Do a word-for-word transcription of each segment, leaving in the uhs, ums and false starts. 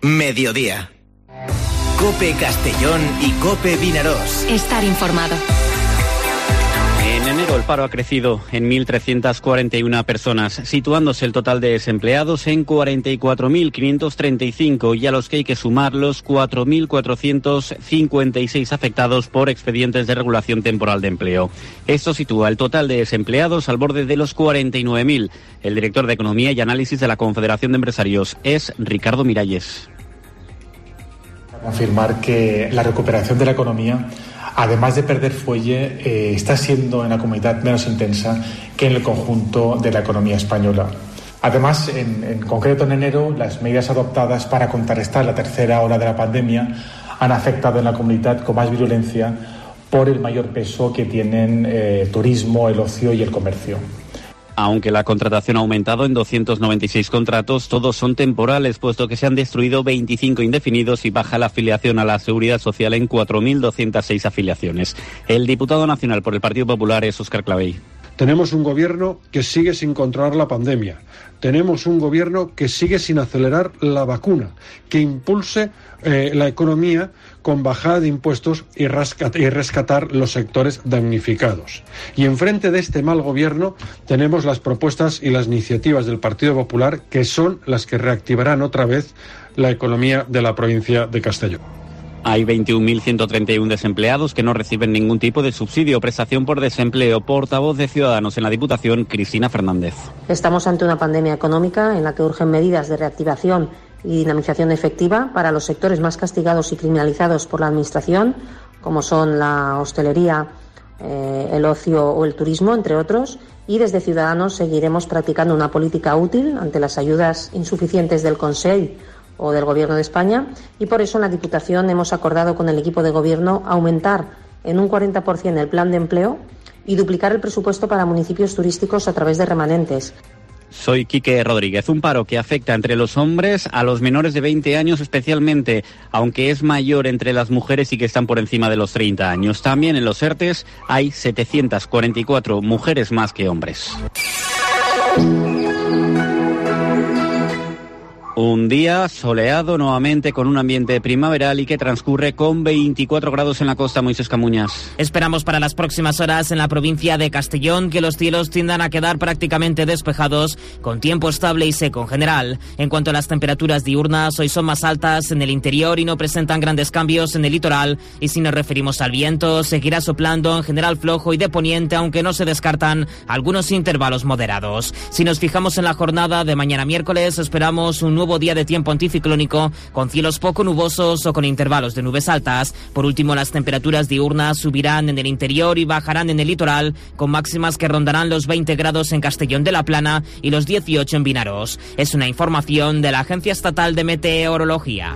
Mediodía. COPE Castellón y COPE Vinarós. Estar informado. En enero el paro ha crecido en mil trescientas cuarenta y una personas, situándose el total de desempleados en cuarenta y cuatro mil quinientos treinta y cinco, y a los que hay que sumar los cuatro mil cuatrocientos cincuenta y seis afectados por expedientes de regulación temporal de empleo. Esto sitúa el total de desempleados al borde de los cuarenta y nueve mil. El director de Economía y Análisis de la Confederación de Empresarios es Ricardo Miralles. Afirmar que la recuperación de la economía, además de perder fuelle, eh, está siendo en la comunidad menos intensa que en el conjunto de la economía española. Además, en, en concreto en enero, las medidas adoptadas para contrarrestar la tercera ola de la pandemia han afectado en la comunidad con más virulencia por el mayor peso que tienen eh, turismo, el ocio y el comercio. Aunque la contratación ha aumentado en doscientos noventa y seis contratos, todos son temporales, puesto que se han destruido veinticinco indefinidos y baja la afiliación a la Seguridad Social en cuatro mil doscientas seis afiliaciones. El diputado nacional por el Partido Popular es Óscar Clavell. Tenemos un gobierno que sigue sin controlar la pandemia. Tenemos un gobierno que sigue sin acelerar la vacuna, que impulse eh, la economía con bajada de impuestos y, rascat- y rescatar los sectores damnificados. Y enfrente de este mal gobierno tenemos las propuestas y las iniciativas del Partido Popular, que son las que reactivarán otra vez la economía de la provincia de Castellón. Hay veintiún mil ciento treinta y uno desempleados que no reciben ningún tipo de subsidio o prestación por desempleo. Portavoz de Ciudadanos en la Diputación, Cristina Fernández. Estamos ante una pandemia económica en la que urgen medidas de reactivación y dinamización efectiva para los sectores más castigados y criminalizados por la Administración, como son la hostelería, eh, el ocio o el turismo, entre otros. Y desde Ciudadanos seguiremos practicando una política útil ante las ayudas insuficientes del Consell o del Gobierno de España, y por eso en la Diputación hemos acordado con el equipo de Gobierno aumentar en un cuarenta por ciento el plan de empleo y duplicar el presupuesto para municipios turísticos a través de remanentes. Soy Quique Rodríguez. Un paro que afecta entre los hombres a los menores de veinte años especialmente, aunque es mayor entre las mujeres y que están por encima de los treinta años. También en los ERTES hay setecientas cuarenta y cuatro mujeres más que hombres. Un día soleado nuevamente con un ambiente primaveral y que transcurre con veinticuatro grados en la costa. Moisés Camuñas. Esperamos para las próximas horas en la provincia de Castellón que los cielos tiendan a quedar prácticamente despejados, con tiempo estable y seco en general. En cuanto a las temperaturas diurnas, hoy son más altas en el interior y no presentan grandes cambios en el litoral. Y si nos referimos al viento, seguirá soplando en general flojo y de poniente, aunque no se descartan algunos intervalos moderados. Si nos fijamos en la jornada de mañana miércoles, esperamos un nuevo día de tiempo anticiclónico, con cielos poco nubosos o con intervalos de nubes altas. Por último, las temperaturas diurnas subirán en el interior y bajarán en el litoral, con máximas que rondarán los veinte grados en Castellón de la Plana y los dieciocho en Vinarós. Es una información de la Agencia Estatal de Meteorología.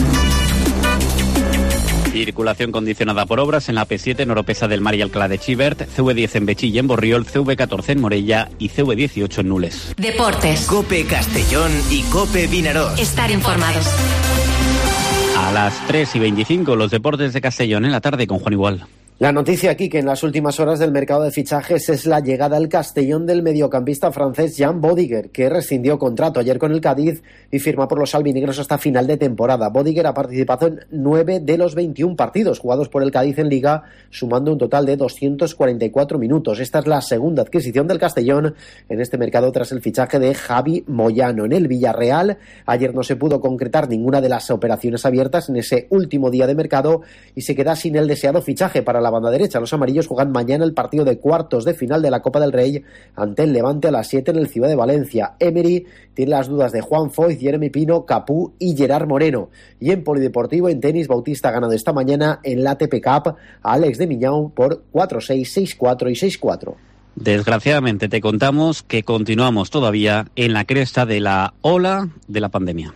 Circulación condicionada por obras en la A P siete en Oropesa del Mar y Alcalá de Xivert, C V diez en Bechí y en Borriol, C V catorce en Morella y C V dieciocho en Nules. Deportes. COPE Castellón y COPE Vinarós. Estar informados. A las tres y veinticinco, los deportes de Castellón en la tarde con Juan Igual. La noticia aquí que en las últimas horas del mercado de fichajes es la llegada al Castellón del mediocampista francés Jean Bodiger, que rescindió contrato ayer con el Cádiz y firma por los albinegros hasta final de temporada. Bodiger ha participado en nueve de los veintiún partidos jugados por el Cádiz en Liga, sumando un total de doscientos cuarenta y cuatro minutos. Esta es la segunda adquisición del Castellón en este mercado tras el fichaje de Javi Moyano. En el Villarreal, ayer no se pudo concretar ninguna de las operaciones abiertas en ese último día de mercado y se queda sin el deseado fichaje para la banda derecha. Los amarillos juegan mañana el partido de cuartos de final de la Copa del Rey ante el Levante a las siete en el Ciudad de Valencia. Emery tiene las dudas de Juan Foyth, Jeremy Pino, Capú y Gerard Moreno. Y en polideportivo, en tenis, Bautista ha ganado esta mañana en la A T P Cup a Alex de Miñão por cuatro seis, seis cuatro y seis cuatro. Desgraciadamente te contamos que continuamos todavía en la cresta de la ola de la pandemia.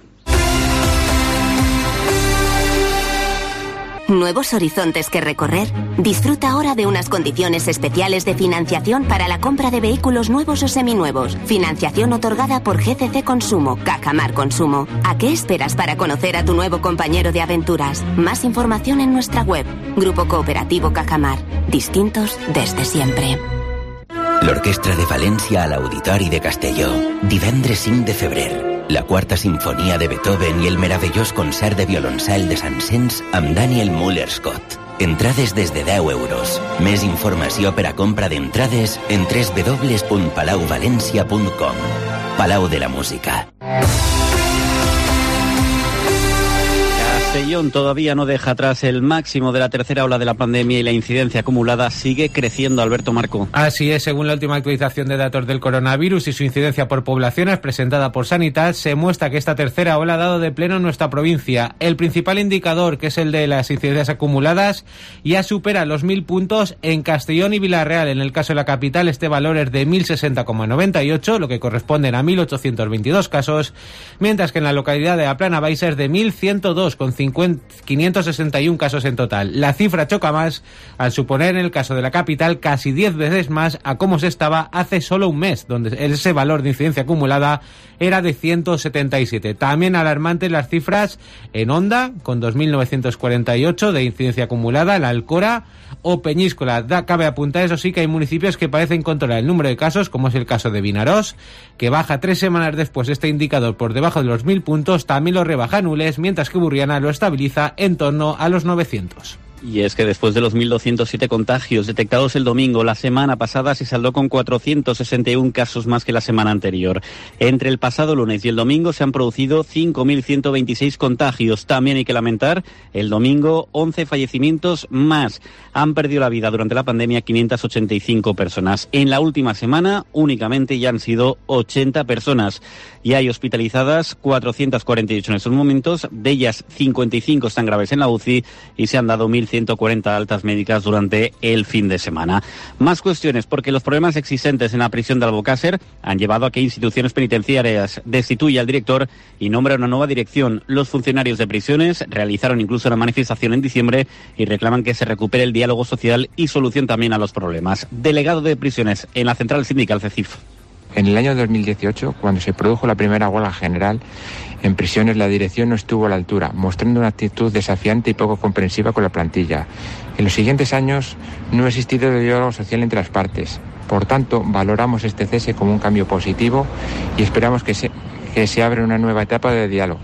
¿Nuevos horizontes que recorrer? Disfruta ahora de unas condiciones especiales de financiación para la compra de vehículos nuevos o seminuevos. Financiación otorgada por G C C Consumo, Cajamar Consumo. ¿A qué esperas para conocer a tu nuevo compañero de aventuras? Más información en nuestra web. Grupo Cooperativo Cajamar. Distintos desde siempre. L'Orquestra de València a l'Auditori de Castelló. Divendres cinc de febrer. la quarta sinfonia de Beethoven i el meravellós concert de violoncel de Saint-Saëns amb Daniel Muller-Scott. Entrades des de deu euros. Més informació per a compra d'entrades en w w w punt palau valència punt com. Palau de la Música. Castellón todavía no deja atrás el máximo de la tercera ola de la pandemia y la incidencia acumulada sigue creciendo. Alberto Marco. Así es, según la última actualización de datos del coronavirus y su incidencia por poblaciones presentada por Sanitat, se muestra que esta tercera ola ha dado de pleno en nuestra provincia. El principal indicador, que es el de las incidencias acumuladas, ya supera los mil puntos en Castellón y Villarreal. En el caso de la capital, este valor es de mil sesenta coma noventa y ocho, lo que corresponden a mil ochocientos veintidós casos, mientras que en la localidad de Aplana Baixa es de mil ciento dos, con quinientos sesenta y uno casos en total. La cifra choca más al suponer, en el caso de la capital, casi diez veces más a cómo se estaba hace solo un mes, donde ese valor de incidencia acumulada era de ciento setenta y siete. También alarmantes las cifras en Onda, con dos mil novecientos cuarenta y ocho de incidencia acumulada, en Alcora o Peñíscola. Da, cabe apuntar, eso sí, que hay municipios que parecen controlar el número de casos, como es el caso de Vinaròs, que baja tres semanas después este indicador por debajo de los mil puntos. También lo rebaja Nules, mientras que Burriana lo estabiliza en torno a los novecientos. Y es que después de los mil doscientos siete contagios detectados el domingo, la semana pasada se saldó con cuatrocientos sesenta y uno casos más que la semana anterior. Entre el pasado lunes y el domingo se han producido cinco mil ciento veintiséis contagios. También hay que lamentar, el domingo, once fallecimientos más. Han perdido la vida durante la pandemia quinientas ochenta y cinco personas. En la última semana únicamente ya han sido ochenta personas. Y hay hospitalizadas cuatrocientas cuarenta y ocho en estos momentos, de ellas cincuenta y cinco están graves en la U C I y se han dado mil ciento cuarenta altas médicas durante el fin de semana. Más cuestiones, porque los problemas existentes en la prisión de Albocàsser han llevado a que instituciones penitenciarias destituya al director y nombra una nueva dirección. Los funcionarios de prisiones realizaron incluso una manifestación en diciembre y reclaman que se recupere el diálogo social y solución también a los problemas. Delegado de prisiones en la central sindical CECIF. En el año dos mil dieciocho, cuando se produjo la primera huelga general en prisiones, la dirección no estuvo a la altura, mostrando una actitud desafiante y poco comprensiva con la plantilla. En los siguientes años no ha existido diálogo social entre las partes. Por tanto, valoramos este cese como un cambio positivo y esperamos que se, que se abra una nueva etapa de diálogo.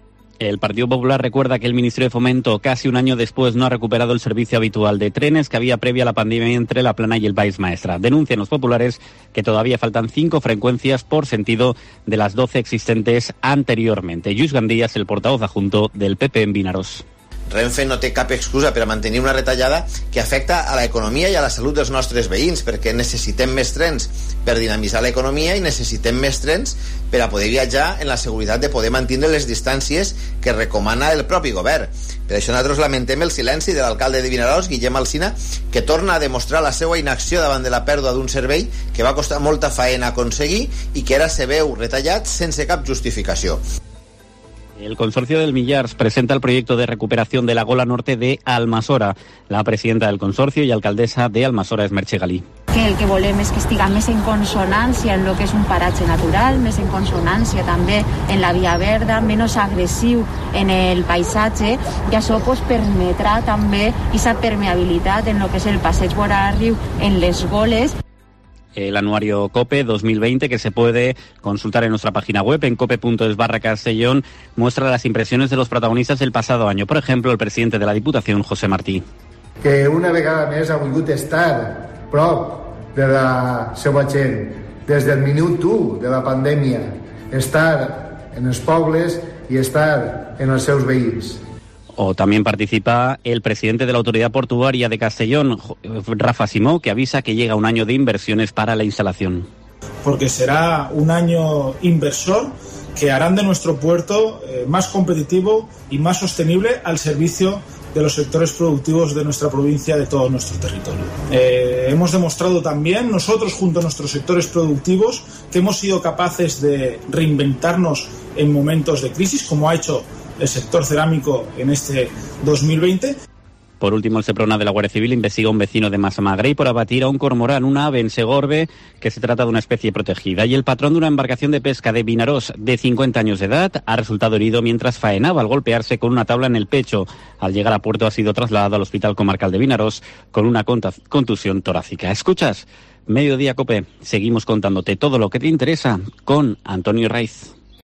El Partido Popular recuerda que el Ministerio de Fomento, casi un año después, no ha recuperado el servicio habitual de trenes que había previa a la pandemia entre La Plana y el País Maestra. Denuncian los populares que todavía faltan cinco frecuencias por sentido de las doce existentes anteriormente. Lluís Gandía es el portavoz adjunto del P P en Vinaròs. Renfe no té cap excusa per a mantenir una retallada que afecta a l'economia i a la salut dels nostres veïns, perquè necessitem més trens per dinamitzar l'economia i necessitem més trens per a poder viatjar en la seguretat de poder mantenir les distàncies que recomana el propi govern. Per això nosaltres lamentem el silenci de l'alcalde de Vinaròs, Guillem Alsina, que torna a demostrar la seva inacció davant de la pèrdua d'un servei que va costar molta faena aconseguir i que ara se veu retallat sense cap justificació. El consorcio del Millars presenta el proyecto de recuperación de la Gola Norte de Almassora. La presidenta del consorcio y alcaldesa de Almassora es Merche Galí. Que el que volem és que estiga més en consonància en el que és un paratge natural, més en consonància també en la via verda, menys agressiu en el paisatge, i això pues, permetrà també aquesta permeabilitat en el que és el passeig vora el riu, en les goles. El anuario COPE dos mil veinte, que se puede consultar en nuestra página web en cope punto es barra Castellón, muestra las impresiones de los protagonistas del pasado año. Por ejemplo, el presidente de la Diputación, José Martí. Que una vegada més ha volgut estar prop de la seva gent, des del minut u de la pandèmia, estar en els pobles i estar en els seus veïns. O también participa el presidente de la Autoridad Portuaria de Castellón, Rafa Simó, que avisa que llega un año de inversiones para la instalación. Porque será un año inversor que harán de nuestro puerto eh, más competitivo y más sostenible al servicio de los sectores productivos de nuestra provincia, de todo nuestro territorio. Eh, hemos demostrado también, nosotros junto a nuestros sectores productivos, que hemos sido capaces de reinventarnos en momentos de crisis, como ha hecho el sector cerámico en este dos mil veinte. Por último, el Seprona de la Guardia Civil investiga a un vecino de Massamagrell por abatir a un cormorán, una ave en Segorbe, que se trata de una especie protegida. Y el patrón de una embarcación de pesca de Vinaròs, de cincuenta años de edad, ha resultado herido mientras faenaba al golpearse con una tabla en el pecho. Al llegar a puerto ha sido trasladado al Hospital Comarcal de Vinaròs con una contusión torácica. ¿Escuchas? Mediodía Cope. Seguimos contándote todo lo que te interesa con Antonio Raiz.